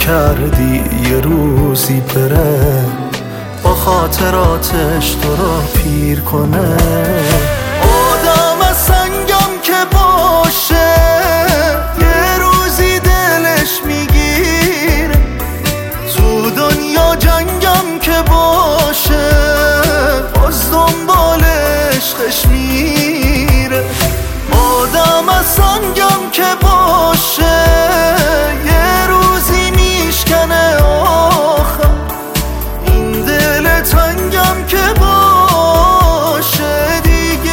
کردی یه روزی بره با خاطراتش تو رو پیر کنه.